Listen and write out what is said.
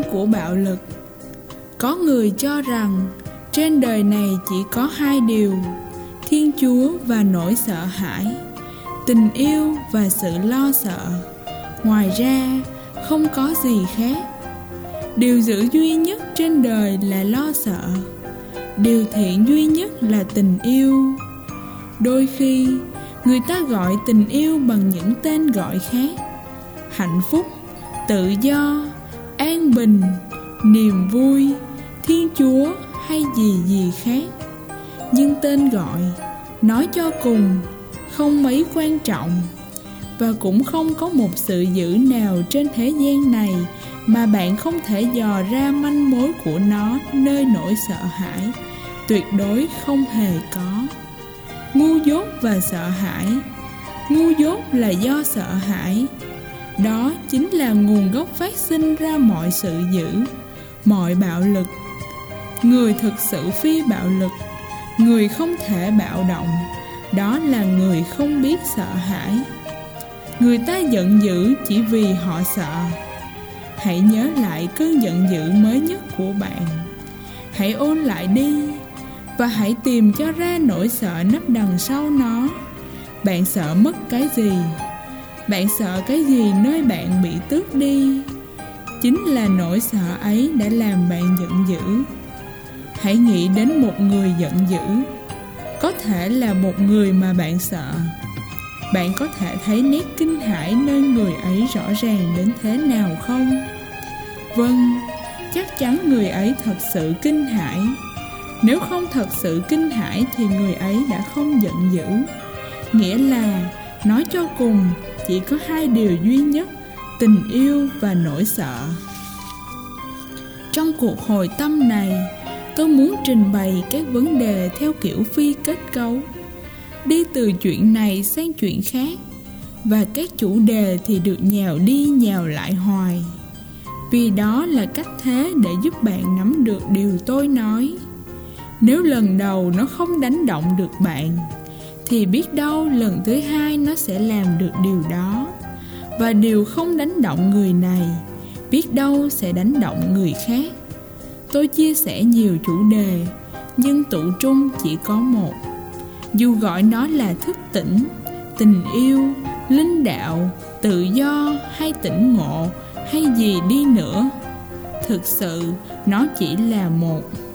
của bạo lực. Có người cho rằng trên đời này chỉ có hai điều: Thiên Chúa và nỗi sợ hãi, tình yêu và sự lo sợ. Ngoài ra không có gì khác. Điều dữ duy nhất trên đời là lo sợ. Điều thiện duy nhất là tình yêu. Đôi khi người ta gọi tình yêu bằng những tên gọi khác: hạnh phúc, tự do, an bình, niềm vui, Thiên Chúa hay gì khác. Nhưng tên gọi, nói cho cùng, không mấy quan trọng. Và cũng không có một sự dữ nào trên thế gian này mà bạn không thể dò ra manh mối của nó nơi nỗi sợ hãi. Tuyệt đối không hề có. Ngu dốt và sợ hãi. Ngu dốt là do sợ hãi. Đó chính là nguồn gốc phát sinh ra mọi sự dữ, mọi bạo lực. Người thực sự phi bạo lực, người không thể bạo động, đó là người không biết sợ hãi. Người ta giận dữ chỉ vì họ sợ. Hãy nhớ lại cơn giận dữ mới nhất của bạn. Hãy ôn lại đi và hãy tìm cho ra nỗi sợ nấp đằng sau nó. Bạn sợ mất cái gì? Bạn sợ cái gì nơi bạn bị tước đi? Chính là nỗi sợ ấy đã làm bạn giận dữ. Hãy nghĩ đến một người giận dữ. Có thể là một người mà bạn sợ. Bạn có thể thấy nét kinh hãi nơi người ấy rõ ràng đến thế nào không? Vâng, chắc chắn người ấy thật sự kinh hãi. Nếu không thật sự kinh hãi thì người ấy đã không giận dữ. Nghĩa là, nói cho cùng, chỉ có hai điều duy nhất: tình yêu và nỗi sợ. Trong cuộc hội tâm này, tôi muốn trình bày các vấn đề theo kiểu phi kết cấu, đi từ chuyện này sang chuyện khác, và các chủ đề thì được nhào đi nhào lại hoài. Vì đó là cách thế để giúp bạn nắm được điều tôi nói. Nếu lần đầu nó không đánh động được bạn, thì biết đâu lần thứ hai nó sẽ làm được điều đó. Và điều không đánh động người này, biết đâu sẽ đánh động người khác. Tôi chia sẻ nhiều chủ đề, nhưng tụ trung chỉ có một. Dù gọi nó là thức tỉnh, tình yêu, linh đạo, tự do hay tỉnh ngộ hay gì đi nữa, thực sự nó chỉ là một.